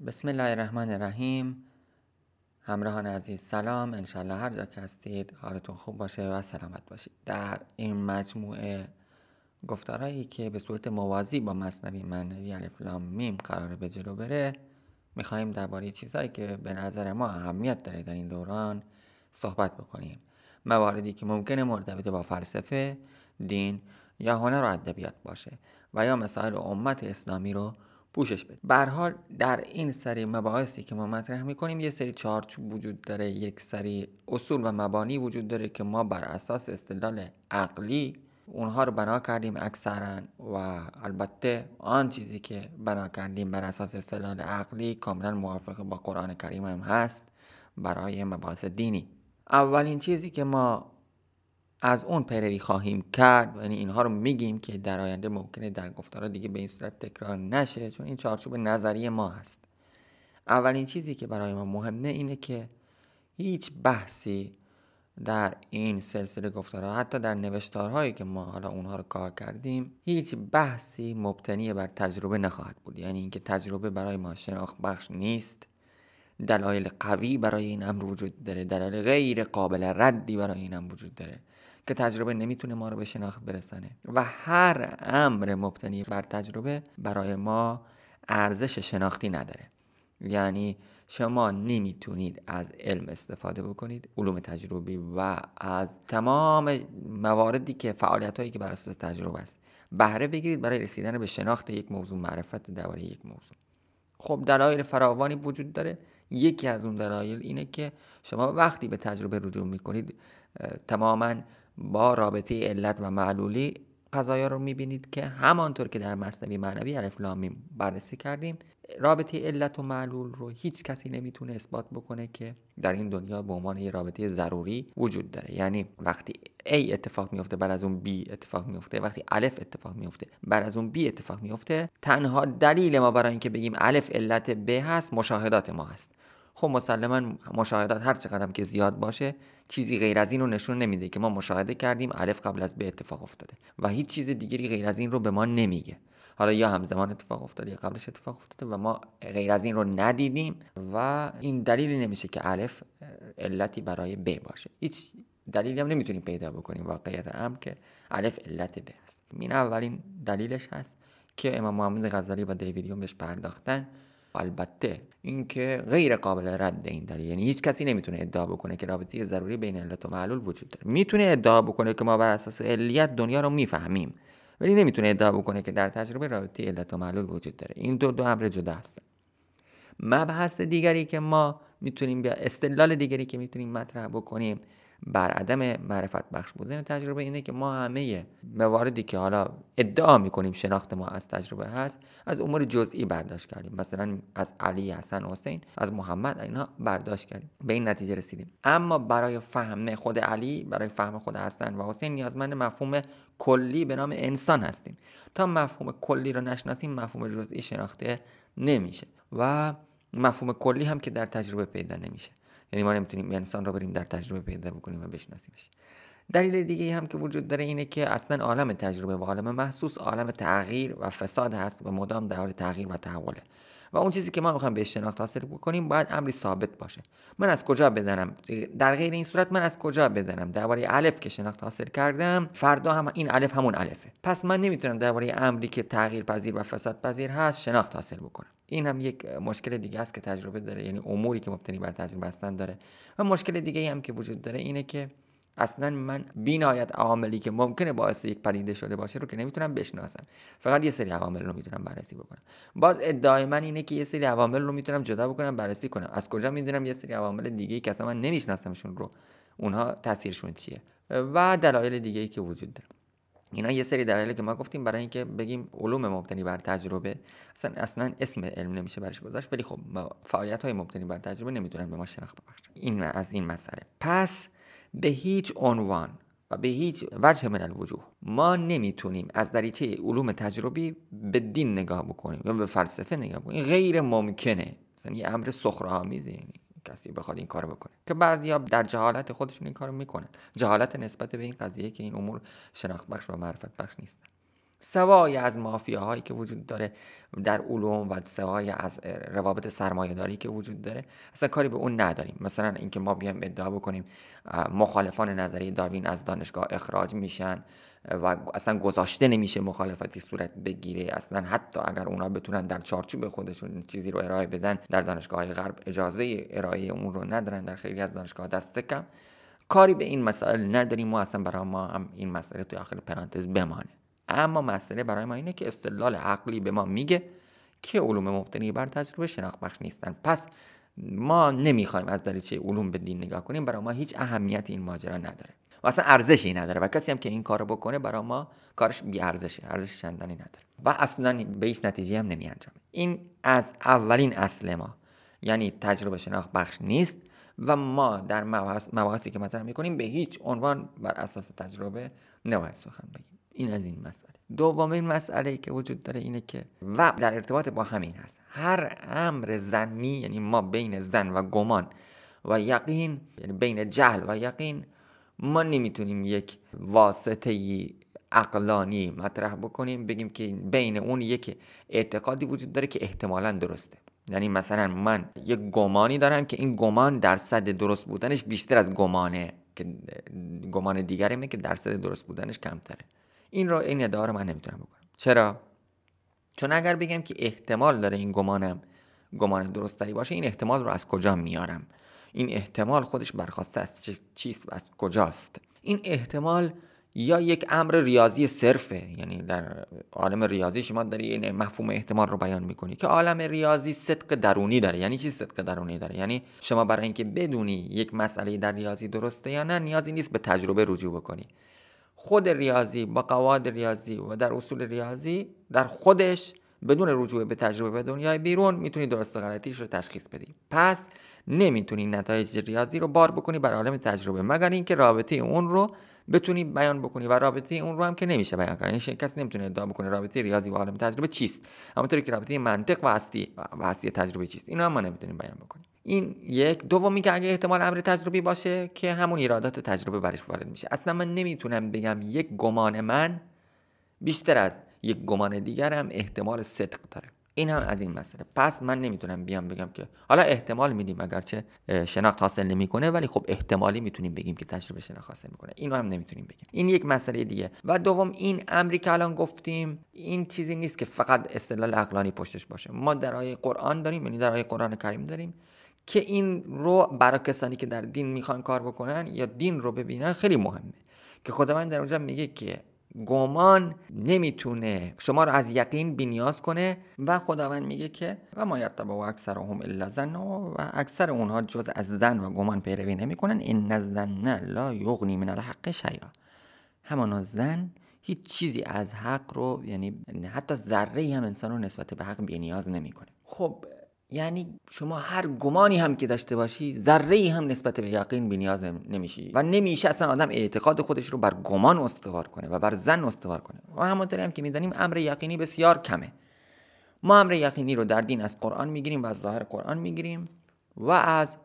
بسم الله الرحمن الرحیم. همراهان عزیز سلام، انشالله هر جا که هستید حالتون خوب باشه و سلامت باشید. در این مجموعه گفتارهایی که به صورت موازی با مثنوی معنوی الف لام میم قراره به جلو بره، میخواییم درباره چیزهایی که به نظر ما اهمیت داره در این دوران صحبت بکنیم. مواردی که ممکنه مرتبط با فلسفه، دین یا هنر و ادبیات باشه و یا مسائل امت اسلامی رو پوشش بده. به هر حال در این سری مباحثی که ما مطرح میکنیم یه سری چارچوب وجود داره، یک سری اصول و مبانی وجود داره که ما بر اساس استدلال عقلی اونها رو بنا کردیم اکثرا، و البته آن چیزی که بنا کردیم بر اساس استدلال عقلی کاملا موافق با قرآن کریم هم هست برای مباحث دینی. اولین چیزی که ما از اون پیروی خواهیم کرد، یعنی اینها رو میگیم که در آینده ممکنه در گفتارها دیگه به این صورت تکرار نشه، چون این چارچوب نظری ما هست. اولین چیزی که برای ما مهمه اینه که هیچ بحثی در این سلسله گفتارها، حتی در نوشتارهایی که ما حالا اونها رو کار کردیم، هیچ بحثی مبتنی بر تجربه نخواهد بود. یعنی اینکه تجربه برای ما شناخت بخش نیست، دلایل قوی برای این امر وجود داره، دلایل غیر قابل ردی برای این امر وجود داره که تجربه نمیتونه ما رو به شناخت برسانه و هر امر مبتنی بر تجربه برای ما ارزش شناختی نداره. یعنی شما نمیتونید از علم استفاده بکنید، علوم تجربی، و از تمام مواردی که فعالیتایی که بر اساس تجربه است بهره بگیرید برای رسیدن به شناخت یک موضوع، معرفت درباره یک موضوع. خب دلایل فراوانی وجود داره. یکی از اون دلایل اینه که شما وقتی به تجربه رجوع میکنید تماما با رابطه علت و معلولی قضایا رو میبینید که همانطور که در مثنوی معنوی الف لام میم بررسی کردیم، رابطه علت و معلول رو هیچ کسی نمیتونه اثبات بکنه که در این دنیا به عنوان یه رابطه ضروری وجود داره. یعنی وقتی A اتفاق میفته بعد از اون B اتفاق میفته، وقتی الف اتفاق میفته بعد از اون B اتفاق میفته، تنها دلیل ما برای اینکه بگیم الف علت B هست مشاهدات ما هست. خب مسلما مشاهدات هر چقدر که زیاد باشه چیزی غیر از این رو نشون نمیده که ما مشاهده کردیم الف قبل از B اتفاق افتاده و هیچ چیز دیگری غیر از این رو به ما نمیگه. حالا یا همزمان اتفاق افتاده یا قبلش اتفاق افتاده و ما غیر از این رو ندیدیم و این دلیلی نمیشه که الف علتی برای B باشه. هیچ دلیلی هم نمیتونیم پیدا بکنیم واقعیت امر که الف علت B هست. این اولین دلیلش هست که امام محمد غزالی و دیوید یوم بهش پرداختن. البته اینکه غیر قابل رد این دلیل، یعنی هیچ کسی نمیتونه ادعا بکنه که رابطه ضروری بین علت و معلول وجود داره. میتونه ادعا بکنه که ما بر اساس علیت دنیا رو میفهمیم، ولی نمیتونه ادعا بکنه که در تجربه رابطه علت و معلول وجود داره. این دو امر جدا هستن. مبحث دیگری که ما میتونیم استدلال دیگری که میتونیم مطرح بکنیم بر عدم معرفت بخش بودن تجربه اینه که ما همه مواردی که حالا ادعا میکنیم شناخت ما از تجربه هست از امور جزئی برداشت کردیم. مثلا از علی، حسن، حسین، از محمد، اینا برداشت کردیم، به این نتیجه رسیدیم. اما برای فهم خود علی، برای فهم خود حسن و حسین نیازمند مفهوم کلی به نام انسان هستیم. تا مفهوم کلی رو نشناسیم مفهوم جزئی شناخته نمیشه و مفهوم کلی هم که در تجربه پیدا نمیشه. یعنی ما نمیتونیم انسان رو بریم در تجربه پیدا بکنیم و بشناسیمش. دلیل دیگه هم که وجود داره اینه که اصلا عالم تجربه و عالم محسوس عالم تغییر و فساد هست و مدام در حال تغییر و تحوله و اون چیزی که ما میخوایم به شناخت حاصل بکنیم باید امری ثابت باشه. من از کجا بدانم؟ در غیر این صورت من از کجا بدانم درباره الف که شناخت حاصل کردم فردا هم این الف همون الفه؟ پس من نمیتونم درباره امری که تغییر پذیر و فساد پذیر هست شناخت حاصل بکنم. این هم یک مشکل دیگه است که تجربه داره، یعنی اموری که مبتنی بر تجربه هستن داره. و مشکل دیگه هم که وجود داره اینه که اصلا من بی‌نهایت عواملی که ممکنه باعث یک پدیده شده باشه رو که نمیتونم بشناسم، فقط یه سری عوامل رو میتونم بررسی بکنم. باز ادعای من اینه که یه سری عوامل رو میتونم جدا بکنم بررسی کنم. از کجا میدونم یه سری عوامل دیگه‌ای که اصلا من نمیشناسمشون رو اونها تاثیرشون چیه و دلایل دیگه‌ای که وجود داره. اینا یه سری دلایلی که ما گفتیم برای اینکه بگیم علوم مبتنی بر تجربه اصلا اسم علم نمیشه برش گذاشت، ولی خب فعالیت‌های مبتنی بر تجربه نمیتونن به ما شناخت ببخشن. این از این مسئله. پس به هیچ عنوان و به هیچ وجه من الوجوه ما نمیتونیم از دریچه علوم تجربی به دین نگاه بکنیم یا به فلسفه نگاه بکنیم. غیر ممکنه. مثلا یه امر سخره‌آمیزه، یعنی کسی بخواد این کارو بکنه که بعضیا در جهالت خودشون این کارو میکنن، جهالت نسبت به این قضیه که این امور شناخت بخش و معرفت بخش نیستن. سوای از مافیاهایی که وجود داره در علوم و سوای از روابط سرمایه‌داری که وجود داره، اصلا کاری به اون نداریم. مثلا اینکه ما بیایم ادعا بکنیم مخالفان نظریه داروین از دانشگاه اخراج میشن و اصلا گذاشته نمیشه مخالفتی صورت بگیره، اصلا حتی اگر اونا بتونن در چارچوب خودشون چیزی رو ارائه بدن، در دانشگاه‌های غرب اجازه ارائه اون رو ندارن، در خیلی از دانشگاه دست کم. کاری به این مسائل نداریم، ما اصلا برای ما هم این مسئله تو داخل پرانتز بمانه. اما مسئله برای ما اینه که استدلال عقلی به ما میگه که علوم مبتنی بر تجربه شناخت بخش نیستن. پس ما نمیخوایم از دریچه علوم به دین نگاه کنیم، برای ما هیچ اهمیتی این ماجرا نداره و اصلا ارزشی نداره و کسی هم که این کارو بکنه برای ما کارش بی ارزشه، ارزش چندانی نداره و اصلا به هیچ نتیجه هم نمی انجامه. این از اولین اصل ما، یعنی تجربه شناخت بخش نیست و ما در مباحثی که مطرح میکنیم به هیچ عنوان بر اساس تجربه نباید سخن بگیم. این از این مسئله. دومین مسئله که وجود داره اینه که و در ارتباط با همین هست، هر امر ظنی، یعنی ما بین ظن و گمان و یقین، یعنی بین جهل و یقین، ما نمیتونیم یک واسطه عقلانی مطرح بکنیم بگیم که بین اون یک اعتقادی وجود داره که احتمالاً درسته. یعنی مثلا من یک گمانی دارم که این گمان درصد درست بودنش بیشتر از گمان دیگریه که درصد درست بودنش کمتره. این ادعا رو من نمیتونم بکنم. چرا؟ چون اگر بگم که احتمال داره این گمانم گمان درست تری باشه، این احتمال رو از کجا میارم؟ این احتمال خودش برخواسته از چیست و از کجاست؟ این احتمال یا یک امر ریاضی صرفه، یعنی در عالم ریاضی شما داری این مفهوم احتمال رو بیان میکنی که عالم ریاضی صدق درونی داره. یعنی چی صدق درونی داره؟ یعنی شما برای اینکه بدونی یک مسئله در ریاضی درسته یا نه نیازی نیست به تجربه رجوع بکنی. خود ریاضی با قواعد ریاضی و در اصول ریاضی در خودش بدون رجوع به تجربه به دنیای بیرون میتونی درست و غلطیش رو تشخیص بدی. پس نمیتونی نتایج ریاضی رو بار بکنی بر عالم تجربه مگر اینکه رابطه اون رو بتونی بیان بکنی و رابطه اون رو هم که نمیشه بیان کنی. یعنی کسی نمیتونه ادعا بکنه رابطه ریاضی و عالم تجربه چیست، همونطوری که رابطه منطق و هستی تجربه چیست، اینو هم ما نمیتونیم بیان بکنیم. این یک. دومی که اگه احتمال امر تجربی باشه که همون ایرادات تجربه برش وارد میشه. اصلا من نمیتونم بگم یک گمان من بیشتر از یک گمان دیگرم احتمال صدق داره. این هم از این مسئله. پس من نمیتونم بیام بگم که حالا احتمال میدیم اگرچه شناخت حاصل نمیکنه، ولی خب احتمالی میتونیم بگیم که تجربه شناخت حاصل میکنه. اینو هم نمیتونیم بگیم. این یک مسئله دیگه. و دوم این امری که الان گفتیم این چیزی نیست که فقط استدلال عقلانی پشتش باشه. ما در آیه قرآن داریم، یعنی در آیه قرآن کریم داریم که این رو برای کسانی که در دین میخوان کار بکنن یا دین رو ببینن خیلی مهمه که خداوند در اونجا میگه که گمان نمیتونه شما رو از یقین بی‌نیاز کنه و خداوند میگه که و ما یتبع اکثرهم الا ظن، و اکثر اونها جز از ظن و گمان پیروی نمیکنن. ان الظن لا یغنی من الحق شیئا. همانا ظن هیچ چیزی از حق رو، یعنی حتی ذره‌ای هم انسان رو نسبت به حق بی‌نیاز نمیکنه. خب یعنی شما هر گمانی هم که داشته باشی ذره‌ای هم نسبت به یقین بی‌نیاز نمیشی و نمیشه اصلا آدم اعتقاد خودش رو بر گمان استوار کنه و بر ظن استوار کنه. و همونطوری هم که میدونیم امر یقینی بسیار کمه. ما امر یقینی رو در دین از قرآن میگیریم و از ظاهر قرآن میگیریم و از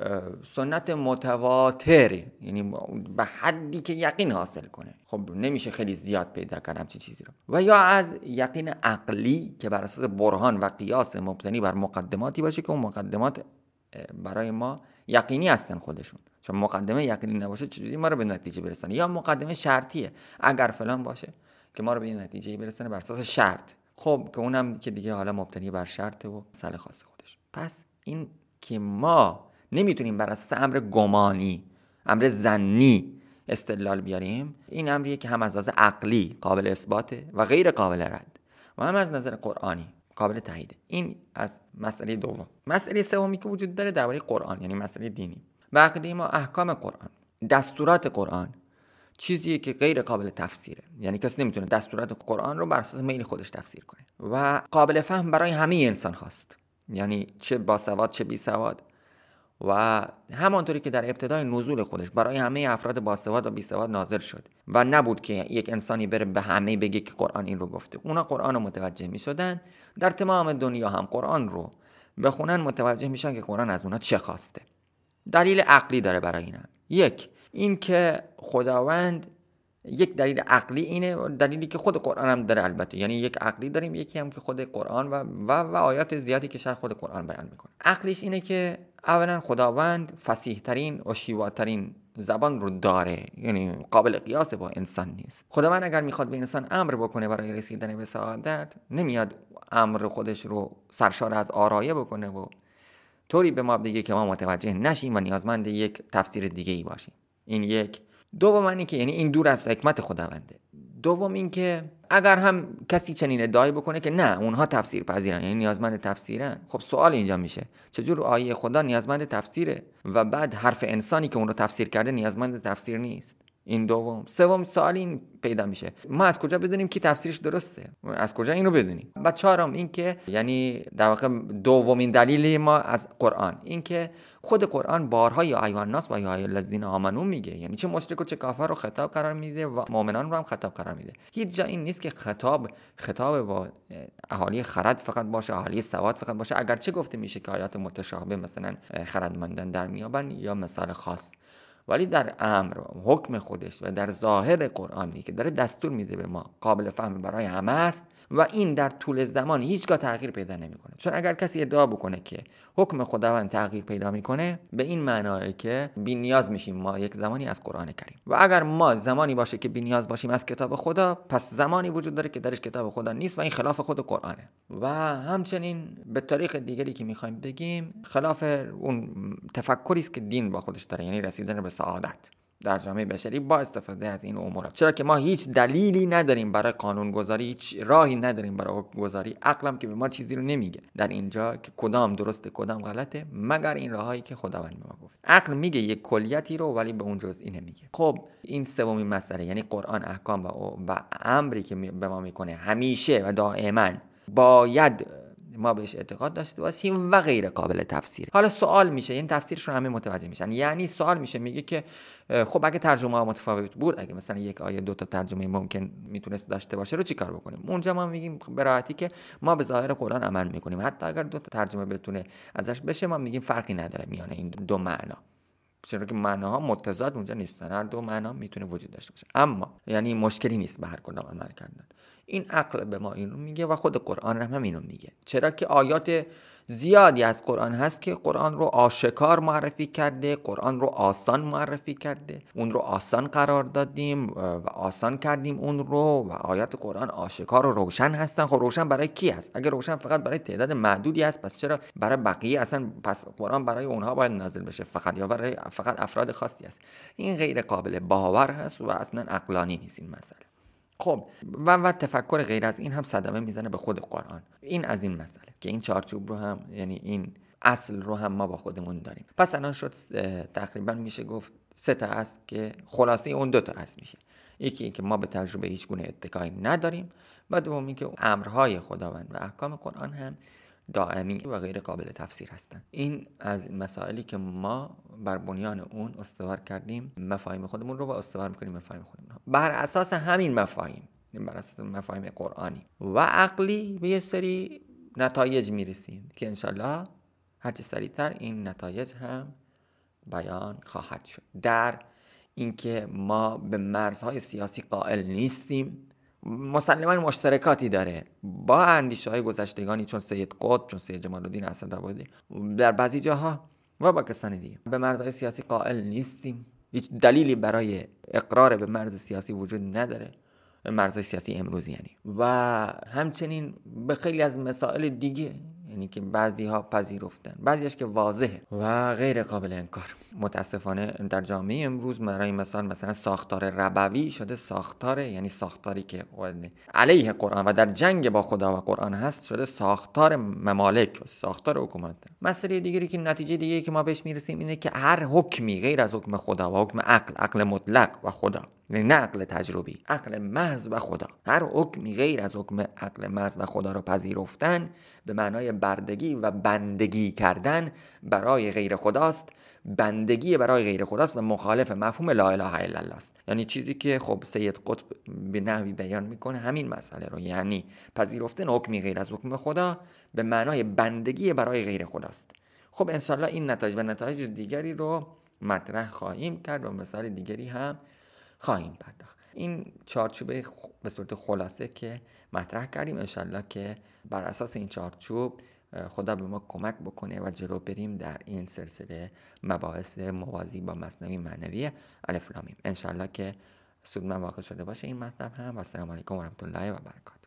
سنت متواتر، یعنی به حدی که یقین حاصل کنه. خب نمیشه خیلی زیاد پیدا کنم همچین چیزی رو. و یا از یقین عقلی که بر اساس برهان و قیاس مبتنی بر مقدماتی باشه که اون مقدمات برای ما یقینی هستن خودشون، چون مقدمه یقینی نباشه چجوری ما رو به نتیجه برسونه. یا مقدمه شرطیه، اگر فلان باشه که ما رو به نتیجه برسونه بر اساس شرط. خب که اونم که دیگه حالا مبتنی بر شرط و مسئله خاص خودش. پس این که ما نمیتونیم بر اساس امر گمانی، امر ظنی استدلال بیاریم، این امریه که هم از لحاظ عقلی قابل اثباته و غیر قابل رد و هم از نظر قرآنی قابل تاییده. این از مسئله دوم. مسئله سومی که وجود داره درباره قرآن، یعنی مسئله دینی و عقیده ما، احکام قرآن، دستورات قرآن چیزیه که غیر قابل تفسیره. یعنی کسی نمیتونه دستورات قرآن رو بر اساس میل خودش تفسیر کنه و قابل فهم برای همه انسان هاست، یعنی چه باسواد چه بی سواد. و همانطوری که در ابتدای نزول خودش برای همه افراد باسواد و بی سواد نازل شد و نبود که یک انسانی بره به همه بگه که قرآن این رو گفته. اونا قرآن رو متوجه می شدن، در تمام دنیا هم قرآن رو بخونن متوجه میشن که قرآن از اونا چه خواسته. دلیل عقلی داره برای اینا. یک، این که خداوند یک دلیل عقلی اینه، دلیلی که خود قرآن هم داره البته، یعنی یک عقلی داریم، یکی هم که خود قرآن و آیات زیادی که شاید خود قرآن بیان میکنه. عقلیش اینه که اولا خداوند فصیح ترین و شیواترین زبان رو داره، یعنی قابل قیاس با انسان نیست. خداوند اگر میخواد به انسان امر بکنه برای رسیدن به سعادت، نمیاد امر خودش رو سرشار از آرایه بکنه و طوری به ما بگه که ما متوجه نشیم و نیازمند یک تفسیر دیگه ای باشیم. این یک. دوم اینه که یعنی این دور از حکمت خداونده. دوم این که اگر هم کسی چنین ادعایی بکنه که نه اونها تفسیر پذیرن، یعنی نیازمند تفسیرن، خب سوال اینجا میشه چجور آیه خدا نیازمند تفسیره و بعد حرف انسانی که اون رو تفسیر کرده نیازمند تفسیر نیست؟ این دوم. سوم سوال این پیدا میشه ما از کجا بدونیم که تفسیرش درسته؟ از کجا اینو بدونیم؟ و چهارم این که یعنی در واقع دومین دلیل ما از قرآن این که خود قرآن بارها یا ایها الناس و یا الذین آمنو میگه، یعنی چه مشرک و چه کافر رو خطاب قرار میده و مؤمنان رو هم خطاب قرار میده. هیچ جا این نیست که خطاب با اهالی خرد فقط باشه، اهالی سواد فقط باشه، اگرچه گفته میشه که آیات متشابه مثلا خردمندان در میابن یا مثال خاص، ولی در امر حکم خودش و در ظاهر قرآنی که داره دستور میده به ما قابل فهم برای همه است و این در طول زمان هیچگاه تغییر پیدا نمیکنه. چون اگر کسی ادعا بکنه که حکم خداوند تغییر پیدا میکنه، به این معناه که بی نیاز میشیم ما یک زمانی از قرآن کریم، و اگر ما زمانی باشه که بی نیاز باشیم از کتاب خدا، پس زمانی وجود داره که درش کتاب خدا نیست و این خلاف خود قرآنه. و همچنین به طریق دیگری که میخوایم بگیم خلاف اون تفکری است که دین با خودش داره، یعنی رسیدن به سعادت در جامعه بشری با استفاده از این امور. چرا که ما هیچ دلیلی نداریم برای قانون گذاری، هیچ راهی نداریم برای حکم گذاری، عقلم که به ما چیزی رو نمیگه در اینجا که کدام درسته کدام غلطه مگر این راهایی که خداوند به ما گفت. عقل میگه یک کلیتی رو ولی به اون جزئی نمیگه. خب این سومین مسئله، یعنی قرآن احکام و امری که به ما میکنه همیشه و دائما باید ما بهش اعتقاد داشته باشیم و غیر قابل تفسیر. حالا سوال میشه، این تفسیرش رو همه متوجه میشن، یعنی سوال میشه میگه که خب اگه ترجمه ها متفاوت بود، اگه مثلا یک آیه دو تا ترجمه ممکن میتونست داشته باشه، رو چیکار بکنیم؟ اونجا ما میگیم به راحتی که ما به ظاهر قرآن عمل میکنیم، حتی اگر دو تا ترجمه بتونه ازش بشه ما میگیم فرقی نداره میان این دو معنا، چرا که معناها متضاد اونجا نیستن، هر دو معنا میتونه وجود داشته باشه، اما یعنی مشکلی نیست به هر کدام عمل کردن. این عقل به ما اینو میگه و خود قرآن هم اینو میگه، چرا که آیات زیادی از قرآن هست که قرآن رو آشکار معرفی کرده، قرآن رو آسان معرفی کرده، اون رو آسان قرار دادیم و آسان کردیم اون رو، و آیات قرآن آشکار و روشن هستن. خب روشن برای کی هست؟ اگه روشن فقط برای تعداد محدودی هست، پس چرا برای بقیه اصلا پس قرآن برای اونها باید نازل بشه فقط، یا برای فقط افراد خاصی است؟ این غیر قابل باور هست و اصلا عقلانی نیست این مسئله. خب و تفکر غیر از این هم صدمه میزنه به خود قرآن. این از این مسئله که این چارچوب رو هم، یعنی این اصل رو هم ما با خودمون داریم. پس الان شد تقریبا میشه گفت 3 تا است که خلاصه اون 2 تا است میشه. یکی که ما به تجربه هیچ گونه اتکایی نداریم، و دومی که امرهای خداوند و احکام قرآن هم دائمی و غیر قابل تفسیر هستند. این از مسائلی که ما بر بنیان اون استوار کردیم مفاهیم خودمون رو و استوار میکنیم مفاهیم خودمون رو. بر اساس همین مفاهیم، بر اساس مفاهیم قرآنی و عقلی به یه سری نتایج میرسیم که انشالله هرچی سریعتر این نتایج هم بیان خواهد شد. در اینکه ما به مرزهای سیاسی قائل نیستیم، مسلماً مشترکاتی داره با اندیشه‌های گذشتگانی چون سید قطب، چون سید جمال الدین اسدآبادی در بعضی جاها و با کسان دیگه. به مرزهای سیاسی قائل نیستیم، هیچ دلیلی برای اقرار به مرز سیاسی وجود نداره، مرزهای سیاسی امروزی یعنی. و همچنین به خیلی از مسائل دیگه، یعنی که بعضی ها پذیرفتن، بعضیش که واضحه و غیر قابل انکار. متاسفانه در جامعه امروز برای مثلا ساختار ربوی شده ساختار، یعنی ساختاری که علیه قرآن و در جنگ با خدا و قرآن هست، شده ساختار ممالک و ساختار حکومت. مسئله دیگری که نتیجه دیگری که ما بهش میرسیم اینه که هر حکمی غیر از حکم خدا و حکم عقل مطلق و خدا، یعنی نه عقل تجربی، عقل محض و خدا، هر حکمی غیر از حکم عقل محض و خدا رو پذیرفتن به معنای بردگی و بندگی کردن برای غیر خداست، بندگی برای غیر خداست و مخالف مفهوم لا اله الا الله است. یعنی چیزی که خب سید قطب به نحوی بیان میکنه همین مسئله رو، یعنی پذیرفتن حکمی غیر از حکم خدا به معنای بندگی برای غیر خداست. خب انشالله این نتایج و نتایج دیگری رو مطرح خواهیم کرد و مثال دیگری هم خواهیم پرداخت. این چارچوب به صورت خلاصه که مطرح کردیم، انشالله که بر اساس این چارچوب خدا به ما کمک بکنه و جلو بریم در این سلسله مباحث موازی با مثنوی معنوی الف لام میم. انشالله که سود من واقع شده باشه این مطلب هم. و السلام علیکم و رحمت الله و برکاته.